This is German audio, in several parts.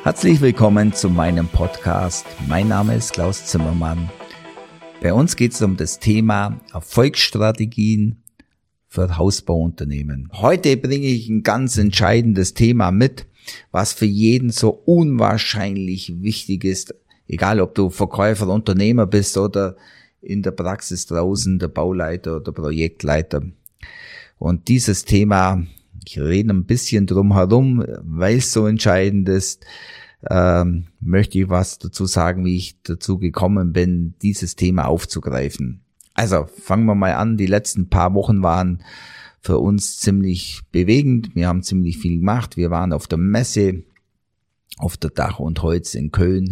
Herzlich willkommen zu meinem Podcast. Mein Name ist Klaus Zimmermann. Bei uns geht es um das Thema Erfolgsstrategien für Hausbauunternehmen. Heute bringe ich ein ganz entscheidendes Thema mit, was für jeden so unwahrscheinlich wichtig ist, egal ob du Verkäufer, Unternehmer bist oder in der Praxis draußen der Bauleiter oder Projektleiter. Und dieses Thema, ich rede ein bisschen drum herum, weil es so entscheidend ist, möchte ich was dazu sagen, wie ich dazu gekommen bin, dieses Thema aufzugreifen. Also fangen wir mal an. Die letzten paar Wochen waren für uns ziemlich bewegend. Wir haben ziemlich viel gemacht. Wir waren auf der Messe, auf der Dach und Holz in Köln.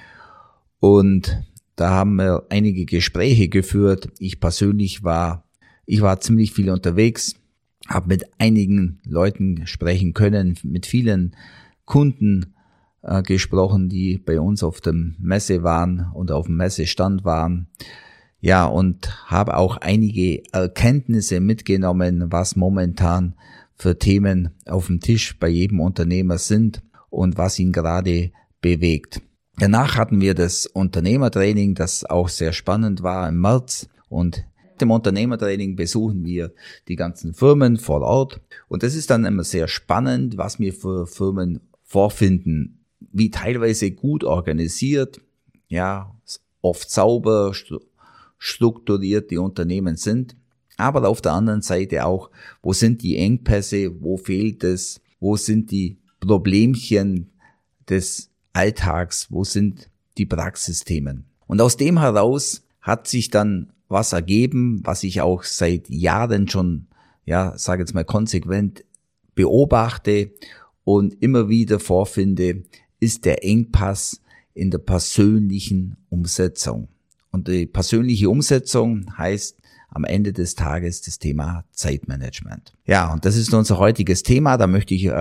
Und da haben wir einige Gespräche geführt. Ich persönlich war ziemlich viel unterwegs, habe mit einigen Leuten sprechen können, mit vielen Kunden gesprochen, die bei uns auf der Messe waren und auf dem Messestand waren. Ja, und habe auch einige Erkenntnisse mitgenommen, was momentan für Themen auf dem Tisch bei jedem Unternehmer sind und was ihn gerade bewegt. Danach hatten wir das Unternehmertraining, das auch sehr spannend war im März, und im Unternehmertraining besuchen wir die ganzen Firmen vor Ort, und das ist dann immer sehr spannend, was wir für Firmen vorfinden, wie teilweise gut organisiert, ja, oft sauber, strukturiert die Unternehmen sind, aber auf der anderen Seite auch, wo sind die Engpässe, wo fehlt es, wo sind die Problemchen des Alltags, wo sind die Praxisthemen. Und aus dem heraus hat sich dann was ergeben, was ich auch seit Jahren schon, sage jetzt mal konsequent beobachte und immer wieder vorfinde, ist der Engpass in der persönlichen Umsetzung. Und die persönliche Umsetzung heißt am Ende des Tages das Thema Zeitmanagement. Ja, und das ist unser heutiges Thema. Da möchte ich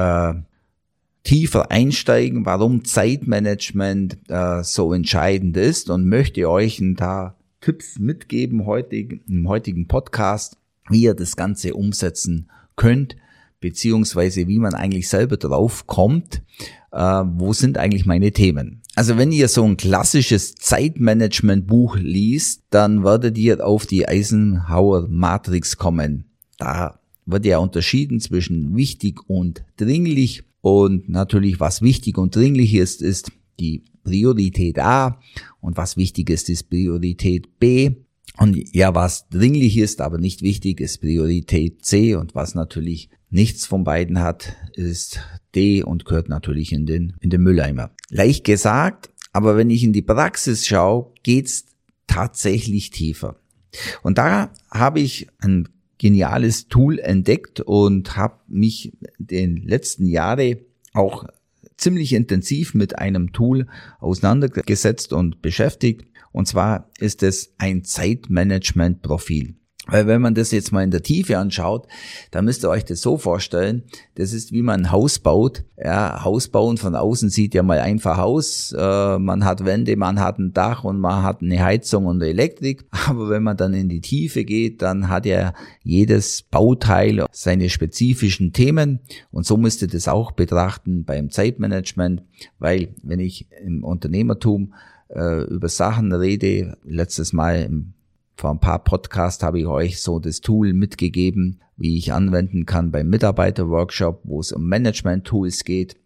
tiefer einsteigen, warum Zeitmanagement so entscheidend ist, und möchte euch ein paar Tipps mitgeben im heutigen Podcast, wie ihr das Ganze umsetzen könnt, beziehungsweise wie man eigentlich selber drauf kommt, wo sind eigentlich meine Themen. Also wenn ihr so ein klassisches Zeitmanagement-Buch liest, dann werdet ihr auf die Eisenhower-Matrix kommen. Da wird ja unterschieden zwischen wichtig und dringlich. Und natürlich, was wichtig und dringlich ist, ist die Priorität A, und was wichtig ist Priorität B. Und ja, was dringlich ist, aber nicht wichtig, ist Priorität C, und was natürlich nichts von beiden hat, ist D und gehört natürlich in den Mülleimer. Leicht gesagt, aber wenn ich in die Praxis schaue, geht's tatsächlich tiefer. Und da habe ich ein geniales Tool entdeckt und habe mich den letzten Jahren auch ziemlich intensiv mit einem Tool auseinandergesetzt und beschäftigt. Und zwar ist es ein Zeitmanagement-Profil. Weil wenn man das jetzt mal in der Tiefe anschaut, dann müsst ihr euch das so vorstellen, das ist wie man ein Haus baut. Ja, Haus bauen von außen sieht ja mal einfach aus. Man hat Wände, man hat ein Dach und man hat eine Heizung und Elektrik. Aber wenn man dann in die Tiefe geht, dann hat ja jedes Bauteil seine spezifischen Themen. Und so müsst ihr das auch betrachten beim Zeitmanagement, weil wenn ich im Unternehmertum über Sachen rede, letztes Mal vor ein paar Podcasts habe ich euch so das Tool mitgegeben, wie ich anwenden kann beim Mitarbeiterworkshop, wo es um Management-Tools geht,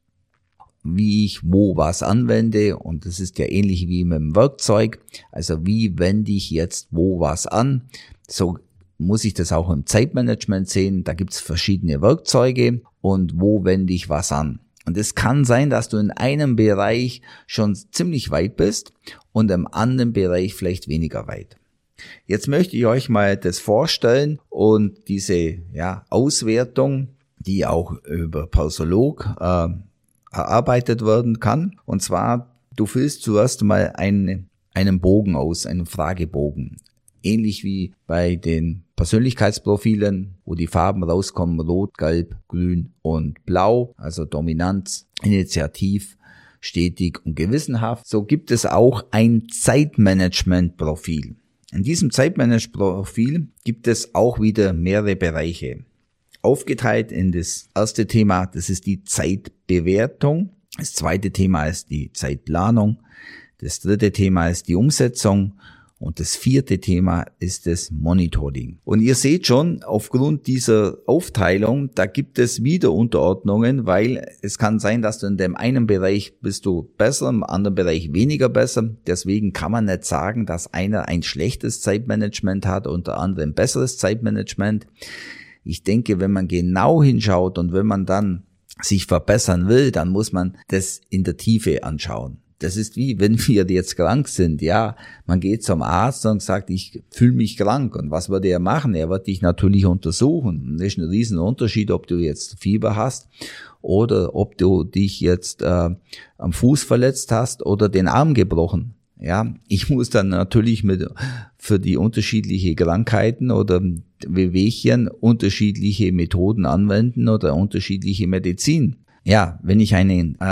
wie ich wo was anwende, und das ist ja ähnlich wie mit dem Werkzeug, also wie wende ich jetzt wo was an, so muss ich das auch im Zeitmanagement sehen, da gibt es verschiedene Werkzeuge und wo wende ich was an. Und es kann sein, dass du in einem Bereich schon ziemlich weit bist und im anderen Bereich vielleicht weniger weit. Jetzt möchte ich euch mal das vorstellen und diese Auswertung, die auch über Persolog erarbeitet werden kann. Und zwar, du füllst zuerst mal einen Bogen aus, einen Fragebogen. Ähnlich wie bei den Persönlichkeitsprofilen, wo die Farben rauskommen, Rot, Gelb, Grün und Blau, also Dominanz, Initiativ, stetig und gewissenhaft. So gibt es auch ein Zeitmanagement-Profil. In diesem Zeitmanagement-Profil gibt es auch wieder mehrere Bereiche. Aufgeteilt in das erste Thema, das ist die Zeitbewertung. Das zweite Thema ist die Zeitplanung. Das dritte Thema ist die Umsetzung. Und das vierte Thema ist das Monitoring. Und ihr seht schon, aufgrund dieser Aufteilung, da gibt es wieder Unterordnungen, weil es kann sein, dass du in dem einen Bereich bist du besser, im anderen Bereich weniger besser. Deswegen kann man nicht sagen, dass einer ein schlechtes Zeitmanagement hat und der andere ein besseres Zeitmanagement. Ich denke, wenn man genau hinschaut und wenn man dann sich verbessern will, dann muss man das in der Tiefe anschauen. Das ist wie, wenn wir jetzt krank sind, ja, man geht zum Arzt und sagt, ich fühle mich krank. Und was wird er machen? Er wird dich natürlich untersuchen. Das ist ein riesen Unterschied, ob du jetzt Fieber hast oder ob du dich jetzt am Fuß verletzt hast oder den Arm gebrochen. Ja, ich muss dann natürlich für die unterschiedlichen Krankheiten oder Wehwehchen unterschiedliche Methoden anwenden oder unterschiedliche Medizin. Ja, wenn ich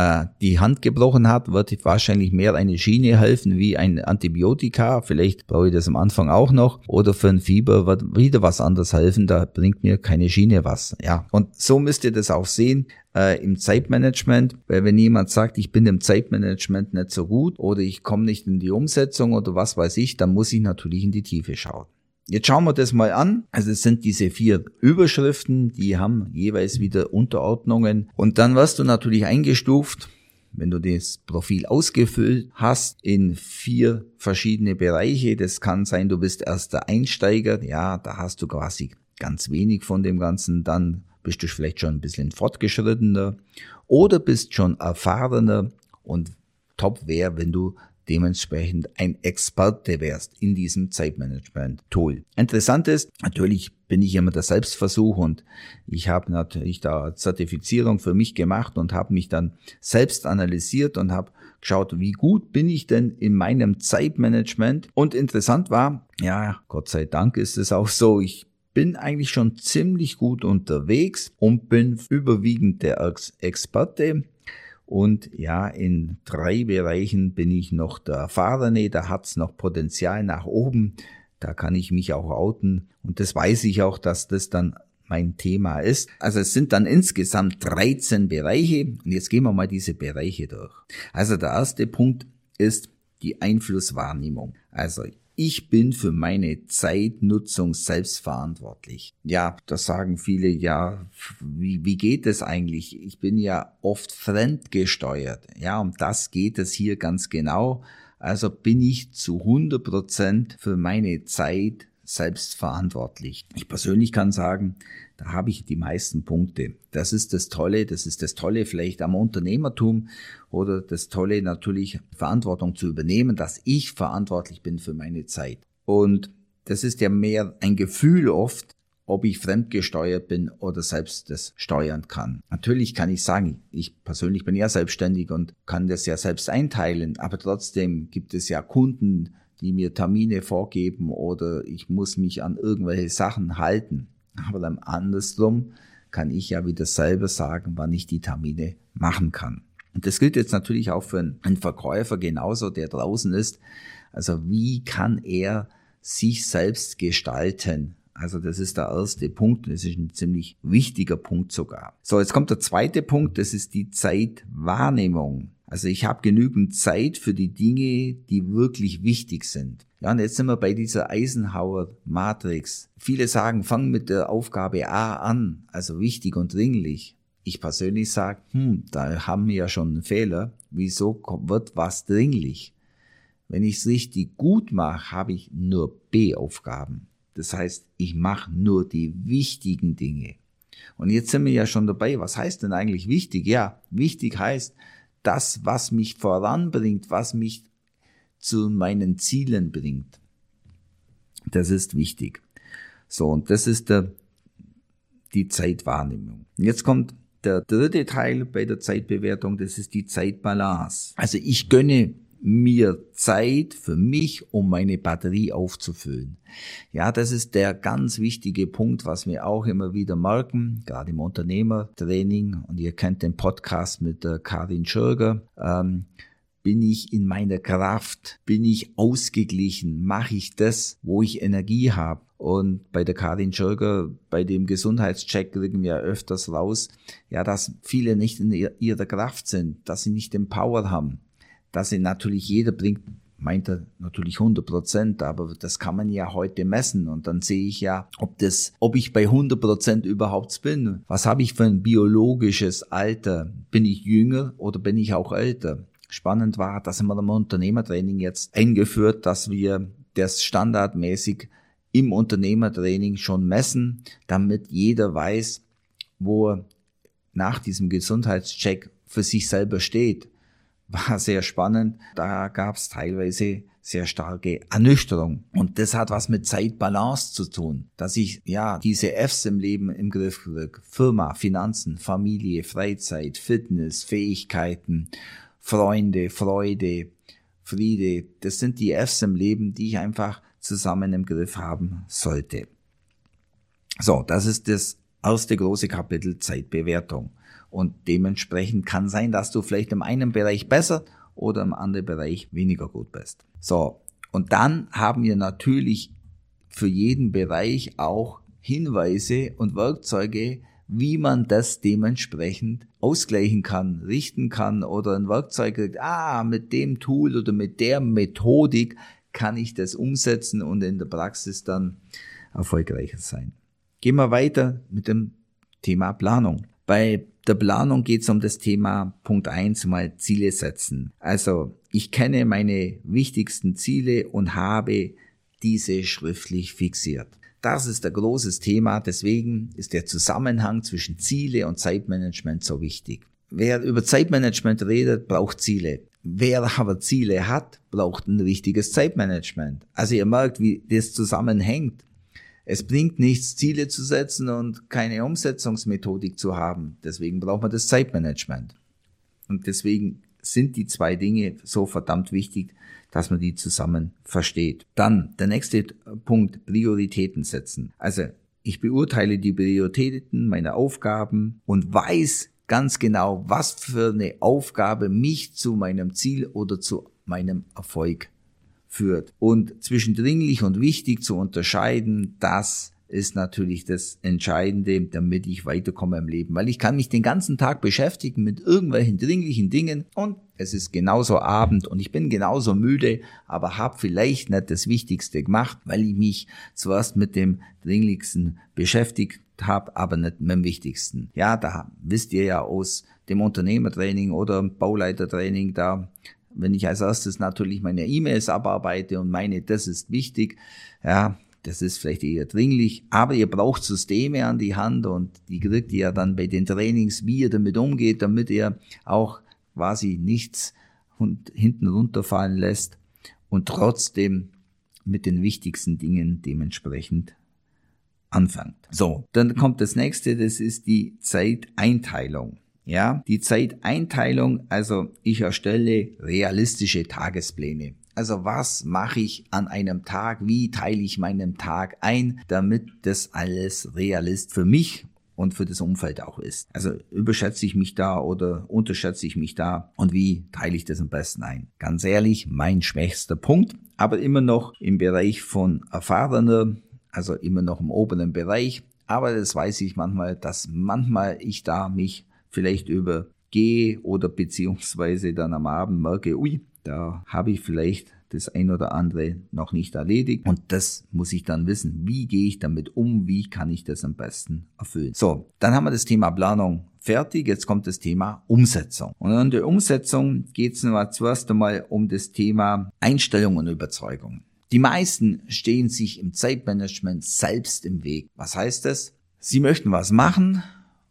die Hand gebrochen habe, wird wahrscheinlich mehr eine Schiene helfen wie ein Antibiotika. Vielleicht brauche ich das am Anfang auch noch. Oder für ein Fieber wird wieder was anderes helfen. Da bringt mir keine Schiene was. Ja, und so müsst ihr das auch sehen im Zeitmanagement. Weil wenn jemand sagt, ich bin im Zeitmanagement nicht so gut oder ich komme nicht in die Umsetzung oder was weiß ich, dann muss ich natürlich in die Tiefe schauen. Jetzt schauen wir das mal an. Also es sind diese 4 Überschriften, die haben jeweils wieder Unterordnungen. Und dann wirst du natürlich eingestuft, wenn du das Profil ausgefüllt hast, in 4 verschiedene Bereiche. Das kann sein, du bist erster Einsteiger. Ja, da hast du quasi ganz wenig von dem Ganzen. Dann bist du vielleicht schon ein bisschen fortgeschrittener oder bist schon erfahrener. Und top wäre, wenn du dementsprechend ein Experte wärst in diesem Zeitmanagement-Tool. Interessant ist, natürlich bin ich immer der Selbstversuch und ich habe natürlich da Zertifizierung für mich gemacht und habe mich dann selbst analysiert und habe geschaut, wie gut bin ich denn in meinem Zeitmanagement. Und interessant war, ja, Gott sei Dank ist es auch so, ich bin eigentlich schon ziemlich gut unterwegs und bin überwiegend der Experte. Und ja, in 3 Bereichen bin ich noch der Erfahrene, da hat's noch Potenzial nach oben, da kann ich mich auch outen und das weiß ich auch, dass das dann mein Thema ist. Also es sind dann insgesamt 13 Bereiche und jetzt gehen wir mal diese Bereiche durch. Also der erste Punkt ist die Einflusswahrnehmung. Also ich bin für meine Zeitnutzung selbstverantwortlich. Ja, das sagen viele, ja, wie geht es eigentlich? Ich bin ja oft fremdgesteuert. Ja, um das geht es hier ganz genau. Also bin ich zu 100% für meine Zeit selbstverantwortlich. Ich persönlich kann sagen, da habe ich die meisten Punkte. Das ist das Tolle vielleicht am Unternehmertum oder das Tolle natürlich, Verantwortung zu übernehmen, dass ich verantwortlich bin für meine Zeit. Und das ist ja mehr ein Gefühl oft, ob ich fremdgesteuert bin oder selbst das steuern kann. Natürlich kann ich sagen, ich persönlich bin ja selbstständig und kann das ja selbst einteilen, aber trotzdem gibt es ja Kunden, die mir Termine vorgeben oder ich muss mich an irgendwelche Sachen halten. Aber dann andersrum kann ich ja wieder selber sagen, wann ich die Termine machen kann. Und das gilt jetzt natürlich auch für einen Verkäufer genauso, der draußen ist. Also wie kann er sich selbst gestalten? Also das ist der erste Punkt, das ist ein ziemlich wichtiger Punkt sogar. So, jetzt kommt der zweite Punkt, das ist die Zeitwahrnehmung. Also ich habe genügend Zeit für die Dinge, die wirklich wichtig sind. Ja, und jetzt sind wir bei dieser Eisenhower-Matrix. Viele sagen, fang mit der Aufgabe A an, also wichtig und dringlich. Ich persönlich sage, da haben wir ja schon einen Fehler. Wieso wird was dringlich? Wenn ich es richtig gut mache, habe ich nur B-Aufgaben. Das heißt, ich mache nur die wichtigen Dinge. Und jetzt sind wir ja schon dabei. Was heißt denn eigentlich wichtig? Ja, wichtig heißt das, was mich voranbringt, was mich zu meinen Zielen bringt. Das ist wichtig. So, und das ist die Zeitwahrnehmung. Und jetzt kommt der dritte Teil bei der Zeitbewertung, das ist die Zeitbalance. Also ich gönne mir Zeit für mich, um meine Batterie aufzufüllen. Ja, das ist der ganz wichtige Punkt, was wir auch immer wieder merken, gerade im Unternehmertraining. Und ihr kennt den Podcast mit der Karin Schürger. bin ich in meiner Kraft? Bin ich ausgeglichen? Mache ich das, wo ich Energie habe? Und bei der Karin Schürger, bei dem Gesundheitscheck kriegen wir öfters raus, ja, dass viele nicht in ihrer Kraft sind, dass sie nicht den Power haben, dass sie natürlich jeder bringt, meint er natürlich 100%, aber das kann man ja heute messen und dann sehe ich ja, ob ich bei 100% überhaupt bin. Was habe ich für ein biologisches Alter? Bin ich jünger oder bin ich auch älter? Spannend war, dass wir im Unternehmertraining jetzt eingeführt, dass wir das standardmäßig im Unternehmertraining schon messen, damit jeder weiß, wo er nach diesem Gesundheitscheck für sich selber steht. War sehr spannend. Da gab es teilweise sehr starke Ernüchterung. Und das hat was mit Zeitbalance zu tun, dass ich diese Fs im Leben im Griff kriege. Firma, Finanzen, Familie, Freizeit, Fitness, Fähigkeiten, Freunde, Freude, Friede. Das sind die Fs im Leben, die ich einfach zusammen im Griff haben sollte. So, das ist das erste große Kapitel Zeitbewertung. Und dementsprechend kann sein, dass du vielleicht im einen Bereich besser oder im anderen Bereich weniger gut bist. So, und dann haben wir natürlich für jeden Bereich auch Hinweise und Werkzeuge, wie man das dementsprechend ausgleichen kann, richten kann oder ein Werkzeug kriegt, mit dem Tool oder mit der Methodik kann ich das umsetzen und in der Praxis dann erfolgreicher sein. Gehen wir weiter mit dem Thema Planung. Bei der Planung geht es um das Thema Punkt 1, mal Ziele setzen. Also ich kenne meine wichtigsten Ziele und habe diese schriftlich fixiert. Das ist ein großes Thema, deswegen ist der Zusammenhang zwischen Ziele und Zeitmanagement so wichtig. Wer über Zeitmanagement redet, braucht Ziele. Wer aber Ziele hat, braucht ein richtiges Zeitmanagement. Also ihr merkt, wie das zusammenhängt. Es bringt nichts, Ziele zu setzen und keine Umsetzungsmethodik zu haben. Deswegen braucht man das Zeitmanagement. Und deswegen sind die zwei Dinge so verdammt wichtig, dass man die zusammen versteht. Dann der nächste Punkt, Prioritäten setzen. Also ich beurteile die Prioritäten meiner Aufgaben und weiß ganz genau, was für eine Aufgabe mich zu meinem Ziel oder zu meinem Erfolg führt. Und zwischen dringlich und wichtig zu unterscheiden, das ist natürlich das Entscheidende, damit ich weiterkomme im Leben. Weil ich kann mich den ganzen Tag beschäftigen mit irgendwelchen dringlichen Dingen und es ist genauso Abend und ich bin genauso müde, aber habe vielleicht nicht das Wichtigste gemacht, weil ich mich zuerst mit dem Dringlichsten beschäftigt habe, aber nicht mit dem Wichtigsten. Ja, da wisst ihr ja aus dem Unternehmertraining oder Bauleitertraining, da wenn ich als erstes natürlich meine E-Mails abarbeite und meine, das ist wichtig, ja, das ist vielleicht eher dringlich, aber ihr braucht Systeme an die Hand und die kriegt ihr ja dann bei den Trainings, wie ihr damit umgeht, damit ihr auch quasi nichts hinten runterfallen lässt und trotzdem mit den wichtigsten Dingen dementsprechend anfangt. So, dann kommt das nächste, das ist die Zeiteinteilung. Ja, die Zeiteinteilung, also ich erstelle realistische Tagespläne. Also was mache ich an einem Tag, wie teile ich meinen Tag ein, damit das alles realist für mich und für das Umfeld auch ist. Also überschätze ich mich da oder unterschätze ich mich da und wie teile ich das am besten ein? Ganz ehrlich, mein schwächster Punkt, aber immer noch im Bereich von Erfahrener, also immer noch im oberen Bereich, aber das weiß ich manchmal, dass ich da mich vielleicht übergehe oder beziehungsweise dann am Abend merke, da habe ich vielleicht das ein oder andere noch nicht erledigt und das muss ich dann wissen, wie gehe ich damit um, wie kann ich das am besten erfüllen. So, dann haben wir das Thema Planung fertig, jetzt kommt das Thema Umsetzung. Und in der Umsetzung geht es zuerst einmal um das Thema Einstellung und Überzeugung. Die meisten stehen sich im Zeitmanagement selbst im Weg. Was heißt das? Sie möchten was machen,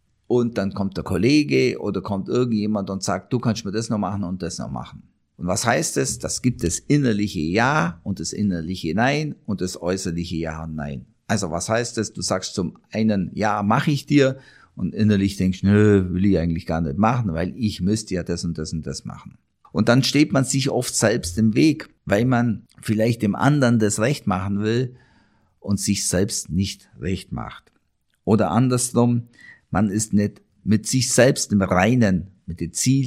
und dann kommt der Kollege oder kommt irgendjemand und sagt, du kannst mir das noch machen und das noch machen. Und was heißt das? Das gibt das innerliche Ja und das innerliche Nein und das äußerliche Ja und Nein. Also was heißt das? Du sagst zum einen, ja, mache ich dir und innerlich denkst, nö, will ich eigentlich gar nicht machen, weil ich müsste ja das und das und das machen. Und dann steht man sich oft selbst im Weg, weil man vielleicht dem anderen das Recht machen will und sich selbst nicht recht macht. Oder andersrum, man ist nicht mit sich selbst im Reinen, mit den Zielen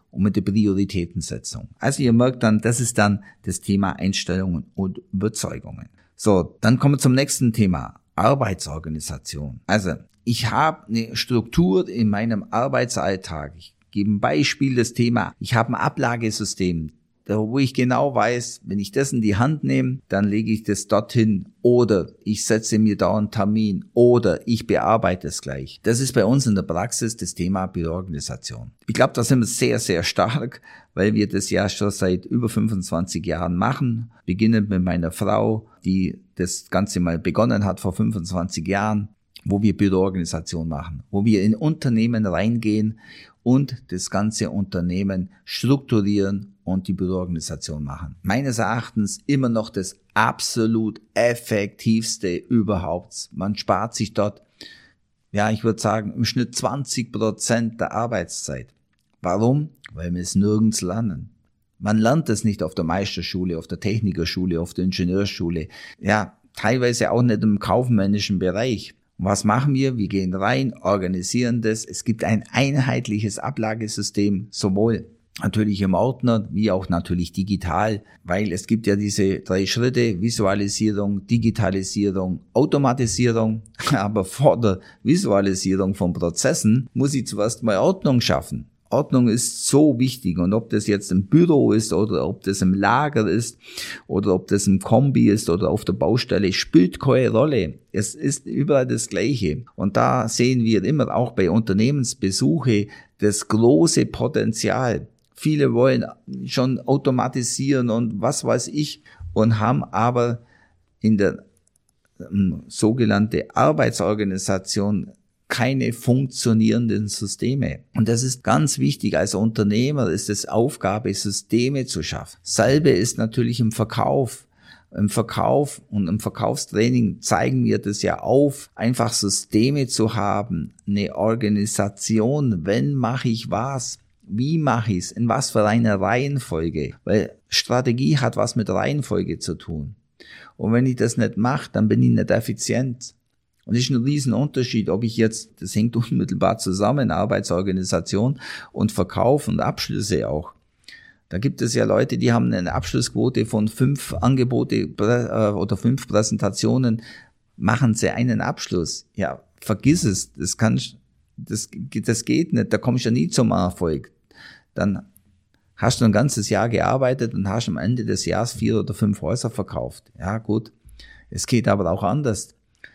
und mit der Prioritätensetzung. Also ihr merkt dann, das ist dann das Thema Einstellungen und Überzeugungen. So, dann kommen wir zum nächsten Thema, Arbeitsorganisation. Also ich habe eine Struktur in meinem Arbeitsalltag. Ich gebe ein Beispiel, das Thema, ich habe ein Ablagesystem, wo ich genau weiß, wenn ich das in die Hand nehme, dann lege ich das dorthin oder ich setze mir da einen Termin oder ich bearbeite es gleich. Das ist bei uns in der Praxis das Thema Büroorganisation. Ich glaube, da sind wir sehr, sehr stark, weil wir das ja schon seit über 25 Jahren machen. Beginnend mit meiner Frau, die das Ganze mal begonnen hat vor 25 Jahren, wo wir Büroorganisation machen, wo wir in Unternehmen reingehen und das ganze Unternehmen strukturieren und die Büroorganisation machen. Meines Erachtens immer noch das absolut effektivste überhaupt. Man spart sich dort, ja, ich würde sagen, im Schnitt 20% der Arbeitszeit. Warum? Weil wir es nirgends lernen. Man lernt es nicht auf der Meisterschule, auf der Technikerschule, auf der Ingenieurschule. Ja, teilweise auch nicht im kaufmännischen Bereich. Und was machen wir? Wir gehen rein, organisieren das. Es gibt ein einheitliches Ablagesystem, sowohl natürlich im Ordner wie auch natürlich digital, weil es gibt ja diese 3 Schritte, Visualisierung, Digitalisierung, Automatisierung. Aber vor der Visualisierung von Prozessen muss ich zuerst mal Ordnung schaffen. Ordnung ist so wichtig und ob das jetzt im Büro ist oder ob das im Lager ist oder ob das im Kombi ist oder auf der Baustelle, spielt keine Rolle. Es ist überall das Gleiche. Und da sehen wir immer auch bei Unternehmensbesuche das große Potenzial. Viele wollen schon automatisieren und was weiß ich und haben aber in der sogenannten Arbeitsorganisation keine funktionierenden Systeme. Und das ist ganz wichtig. Als Unternehmer ist es Aufgabe, Systeme zu schaffen. Selbe ist natürlich im Verkauf. Im Verkauf und im Verkaufstraining zeigen wir das ja auf, einfach Systeme zu haben, eine Organisation, wenn mache ich was, wie mache ich es, in was für einer Reihenfolge, weil Strategie hat was mit Reihenfolge zu tun. Und wenn ich das nicht mache, dann bin ich nicht effizient. Und das ist ein Riesenunterschied, ob ich jetzt, das hängt unmittelbar zusammen, Arbeitsorganisation und Verkauf und Abschlüsse auch. Da gibt es ja Leute, die haben eine Abschlussquote von 5 Angebote oder 5 Präsentationen, machen sie einen Abschluss. Ja, vergiss es, das geht nicht, da kommst du ja nie zum Erfolg. Dann hast du ein ganzes Jahr gearbeitet und hast am Ende des Jahres 4 oder 5 Häuser verkauft. Ja, gut. Es geht aber auch anders.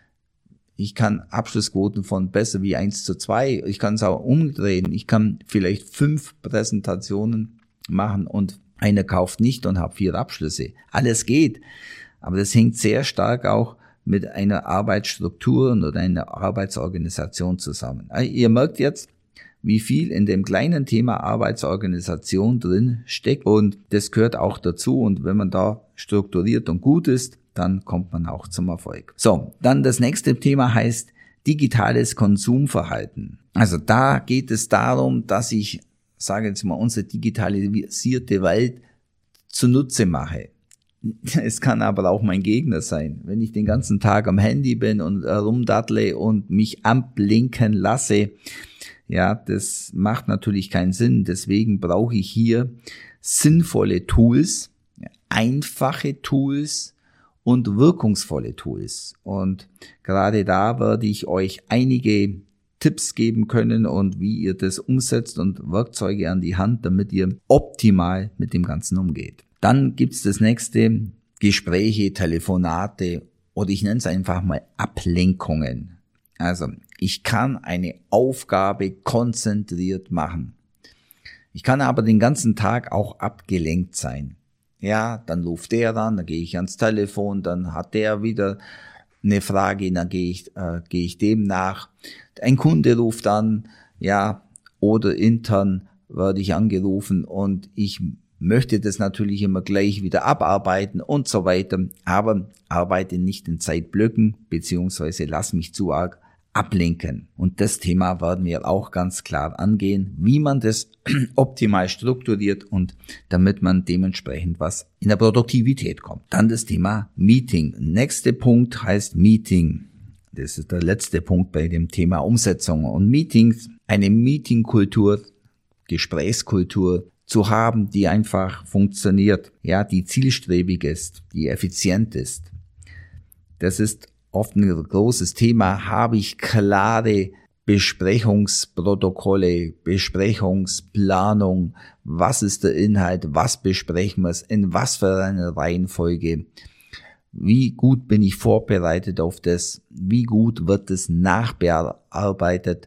Ich kann Abschlussquoten von besser wie 1:2. Ich kann es auch umdrehen. Ich kann vielleicht 5 Präsentationen machen und einer kauft nicht und habe 4 Abschlüsse. Alles geht. Aber das hängt sehr stark auch mit einer Arbeitsstruktur oder einer Arbeitsorganisation zusammen. Ihr merkt jetzt, wie viel in dem kleinen Thema Arbeitsorganisation drin steckt und das gehört auch dazu und wenn man da strukturiert und gut ist, dann kommt man auch zum Erfolg. So, dann das nächste Thema heißt digitales Konsumverhalten. Also da geht es darum, dass ich, sage jetzt mal, unsere digitalisierte Welt zunutze mache. Es kann aber auch mein Gegner sein. Wenn ich den ganzen Tag am Handy bin und rumdattle und mich ablenken lasse, ja, das macht natürlich keinen Sinn. Deswegen brauche ich hier sinnvolle Tools, einfache Tools und wirkungsvolle Tools. Und gerade da werde ich euch einige Tipps geben können und wie ihr das umsetzt und Werkzeuge an die Hand, damit ihr optimal mit dem Ganzen umgeht. Dann gibt's das nächste, Gespräche, Telefonate oder ich nenne es einfach mal Ablenkungen. Also ich kann eine Aufgabe konzentriert machen. Ich kann aber den ganzen Tag auch abgelenkt sein. Ja, dann ruft der ran, dann gehe ich ans Telefon, dann hat der wieder eine Frage, dann gehe ich dem nach. Ein Kunde ruft an, ja, oder intern werde ich angerufen und ich möchte das natürlich immer gleich wieder abarbeiten und so weiter, aber arbeite nicht in Zeitblöcken, beziehungsweise lass mich zu arg ablenken. Und das Thema werden wir auch ganz klar angehen, wie man das optimal strukturiert und damit man dementsprechend was in der Produktivität kommt. Dann das Thema Meeting. Nächster Punkt heißt Meeting. Das ist der letzte Punkt bei dem Thema Umsetzung und Meetings. Eine Meetingkultur Gesprächskultur zu haben, die einfach funktioniert, ja, die zielstrebig ist, die effizient ist. Das ist oft ein großes Thema. Habe ich klare Besprechungsprotokolle, Besprechungsplanung, was ist der Inhalt, was besprechen wir, in was für eine Reihenfolge, wie gut bin ich vorbereitet auf das, wie gut wird es nachbearbeitet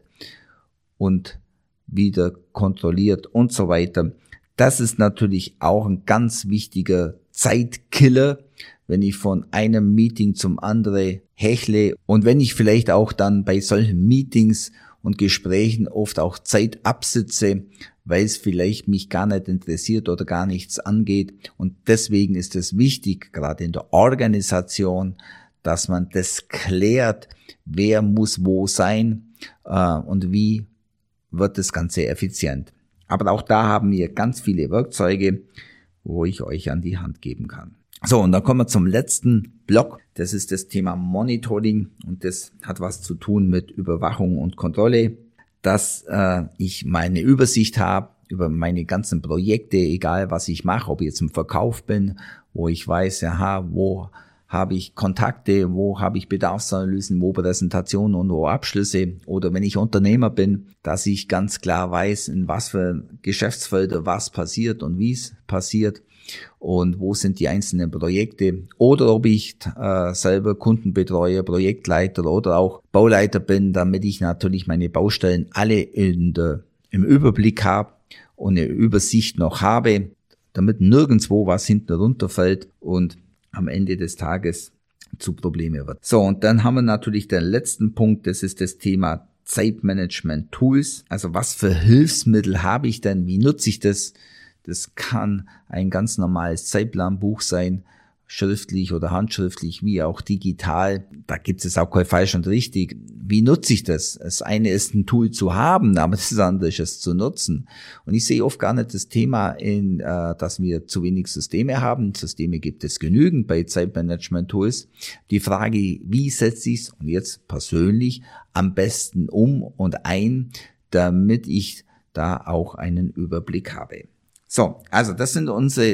und wieder kontrolliert und so weiter. Das ist natürlich auch ein ganz wichtiger Zeitkiller, wenn ich von einem Meeting zum anderen hechle und wenn ich vielleicht auch dann bei solchen Meetings und Gesprächen oft auch Zeit absitze, weil es vielleicht mich gar nicht interessiert oder gar nichts angeht. Und deswegen ist es wichtig, gerade in der Organisation, dass man das klärt, wer muss wo sein und wie wird das Ganze effizient. Aber auch da haben wir ganz viele Werkzeuge, wo ich euch an die Hand geben kann. So, und dann kommen wir zum letzten Block. Das ist das Thema Monitoring und das hat was zu tun mit Überwachung und Kontrolle, dass ich meine Übersicht habe über meine ganzen Projekte, egal was ich mache, ob ich jetzt im Verkauf bin, wo ich weiß, wo habe ich Kontakte, wo habe ich Bedarfsanalysen, wo Präsentationen und wo Abschlüsse, oder wenn ich Unternehmer bin, dass ich ganz klar weiß, in was für Geschäftsfelder was passiert und wie es passiert und wo sind die einzelnen Projekte, oder ob ich selber Kunden betreue, Projektleiter oder auch Bauleiter bin, damit ich natürlich meine Baustellen alle im Überblick habe und eine Übersicht noch habe, damit nirgendwo was hinten runterfällt und am Ende des Tages zu Probleme wird. So, und dann haben wir natürlich den letzten Punkt, das ist das Thema Zeitmanagement-Tools. Also was für Hilfsmittel habe ich denn, wie nutze ich das? Das kann ein ganz normales Zeitplanbuch sein, schriftlich oder handschriftlich, wie auch digital. Da gibt es auch kein falsch und richtig. Wie nutze ich das? Das eine ist, ein Tool zu haben, aber das andere ist es zu nutzen. Und ich sehe oft gar nicht das Thema, dass wir zu wenig Systeme haben. Systeme gibt es genügend bei Zeitmanagement-Tools. Die Frage, wie setze ich es, und jetzt persönlich, am besten um und ein, damit ich da auch einen Überblick habe. So, also das sind unsere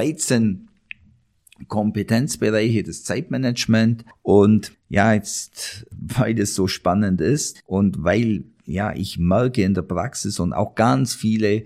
13 Kompetenzbereiche des Zeitmanagement. Und ja, jetzt, weil das so spannend ist und weil ich merke in der Praxis und auch ganz viele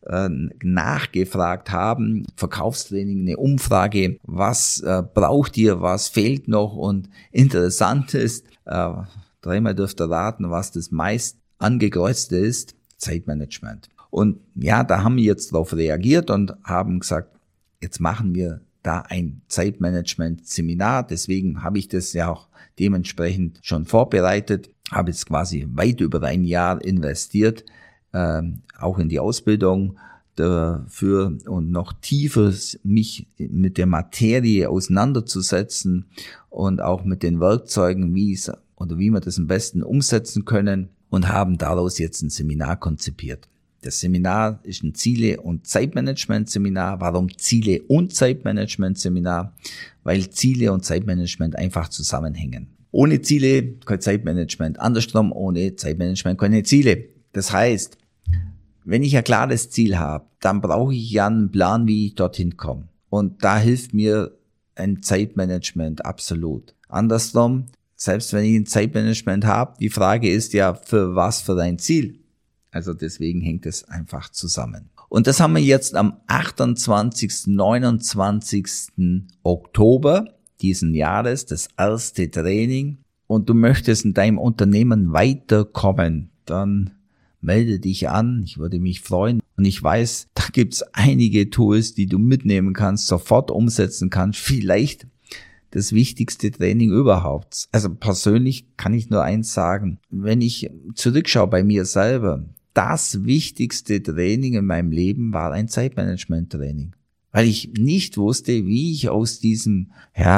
nachgefragt haben, Verkaufstraining, eine Umfrage, was braucht ihr, was fehlt noch, und interessant ist, dreimal dürft ihr raten, was das meist angekreuzte ist, Zeitmanagement. Und ja, da haben wir jetzt darauf reagiert und haben gesagt, jetzt machen wir da ein Zeitmanagement-Seminar. Deswegen habe ich das ja auch dementsprechend schon vorbereitet, habe jetzt quasi weit über ein Jahr investiert, auch in die Ausbildung dafür und noch tiefer mich mit der Materie auseinanderzusetzen und auch mit den Werkzeugen, wie wir das am besten umsetzen können, und haben daraus jetzt ein Seminar konzipiert. Das Seminar ist ein Ziele- und Zeitmanagement-Seminar. Warum Ziele- und Zeitmanagement-Seminar? Weil Ziele und Zeitmanagement einfach zusammenhängen. Ohne Ziele kein Zeitmanagement. Andersrum, ohne Zeitmanagement keine Ziele. Das heißt, wenn ich ein klares Ziel habe, dann brauche ich ja einen Plan, wie ich dorthin komme. Und da hilft mir ein Zeitmanagement absolut. Andersrum, selbst wenn ich ein Zeitmanagement habe, die Frage ist ja, für was für dein Ziel? Also deswegen hängt es einfach zusammen. Und das haben wir jetzt am 28., 29. Oktober diesen Jahres, das erste Training. Und du möchtest in deinem Unternehmen weiterkommen, dann melde dich an. Ich würde mich freuen. Und ich weiß, da gibt es einige Tools, die du mitnehmen kannst, sofort umsetzen kannst. Vielleicht das wichtigste Training überhaupt. Also persönlich kann ich nur eins sagen. Wenn ich zurückschaue bei mir selber, das wichtigste Training in meinem Leben war ein Zeitmanagement-Training. Weil ich nicht wusste, wie ich aus diesem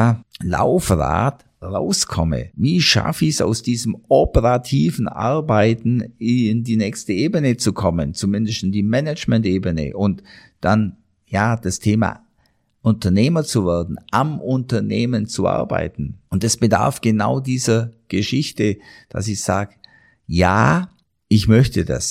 Laufrad rauskomme. Wie schaffe ich es, aus diesem operativen Arbeiten in die nächste Ebene zu kommen, zumindest in die Management-Ebene, und dann das Thema Unternehmer zu werden, am Unternehmen zu arbeiten. Und das bedarf genau dieser Geschichte, dass ich sage, ja, ich möchte das.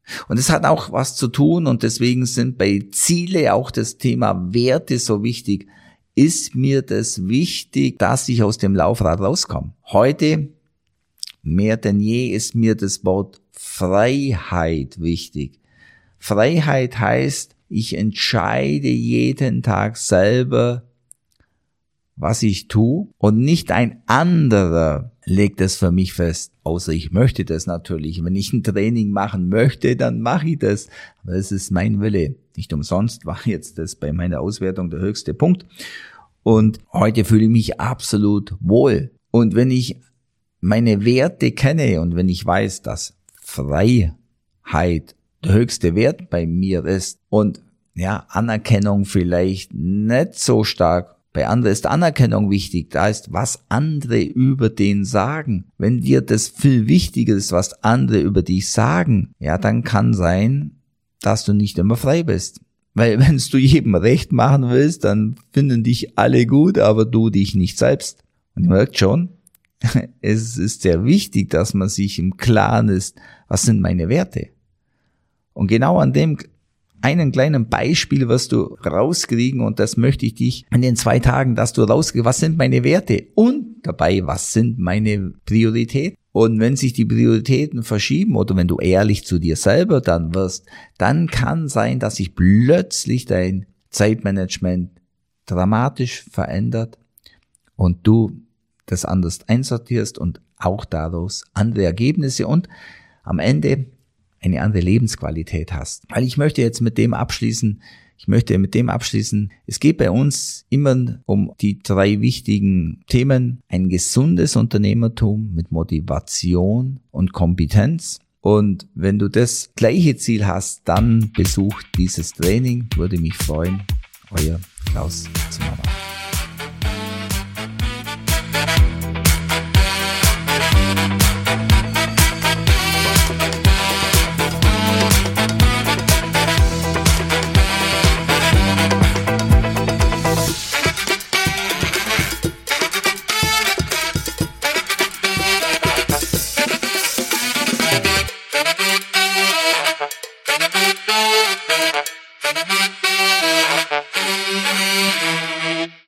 Und es hat auch was zu tun und deswegen sind bei Ziele auch das Thema Werte so wichtig. Ist mir das wichtig, dass ich aus dem Laufrad rauskomme? Heute, mehr denn je, ist mir das Wort Freiheit wichtig. Freiheit heißt, ich entscheide jeden Tag selber, was ich tue und nicht ein anderer legt es für mich fest. Außer ich möchte das natürlich. Wenn ich ein Training machen möchte, dann mache ich das. Aber es ist mein Wille. Nicht umsonst war jetzt das bei meiner Auswertung der höchste Punkt. Und heute fühle ich mich absolut wohl. Und wenn ich meine Werte kenne und wenn ich weiß, dass Freiheit der höchste Wert bei mir ist und ja, Anerkennung vielleicht nicht so stark. Bei anderen ist Anerkennung wichtig. Da ist, was andere über den sagen. Wenn dir das viel wichtiger ist, was andere über dich sagen, ja, dann kann sein, dass du nicht immer frei bist. Weil wenn du jedem recht machen willst, dann finden dich alle gut, aber du dich nicht selbst. Und ihr merkt schon, es ist sehr wichtig, dass man sich im Klaren ist, was sind meine Werte. Und genau an dem einen kleinen Beispiel wirst du rauskriegen und das möchte ich dich in den 2 Tagen, dass du rauskriegst, was sind meine Werte und dabei, was sind meine Prioritäten. Und wenn sich die Prioritäten verschieben oder wenn du ehrlich zu dir selber dann wirst, dann kann sein, dass sich plötzlich dein Zeitmanagement dramatisch verändert und du das anders einsortierst und auch daraus andere Ergebnisse und am Ende eine andere Lebensqualität hast. Weil ich möchte mit dem abschließen, es geht bei uns immer um die 3 wichtigen Themen. Ein gesundes Unternehmertum mit Motivation und Kompetenz. Und wenn du das gleiche Ziel hast, dann besuch dieses Training. Würde mich freuen. Euer Klaus Zimmermann.